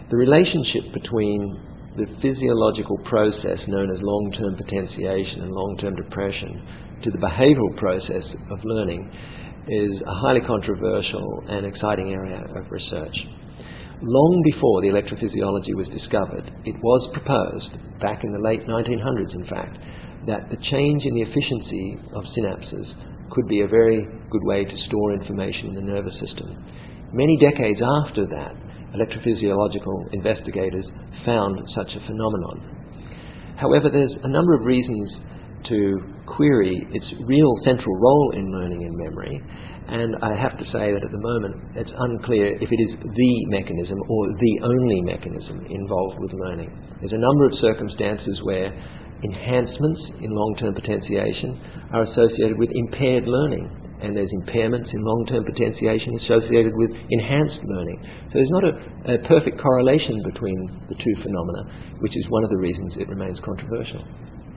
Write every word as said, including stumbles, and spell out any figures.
The relationship between the physiological process known as long-term potentiation and long-term depression to the behavioral process of learning is a highly controversial and exciting area of research. Long before the electrophysiology was discovered, it was proposed, back in the late nineteen hundreds in fact, that the change in the efficiency of synapses could be a very good way to store information in the nervous system. Many decades after that, electrophysiological investigators found such a phenomenon. However, there's a number of reasons to query its real central role in learning and memory, and I have to say that at the moment it's unclear if it is the mechanism or the only mechanism involved with learning. There's a number of circumstances where enhancements in long-term potentiation are associated with impaired learning, and there's impairments in long-term potentiation associated with enhanced learning. So there's not a, a perfect correlation between the two phenomena, which is one of the reasons it remains controversial.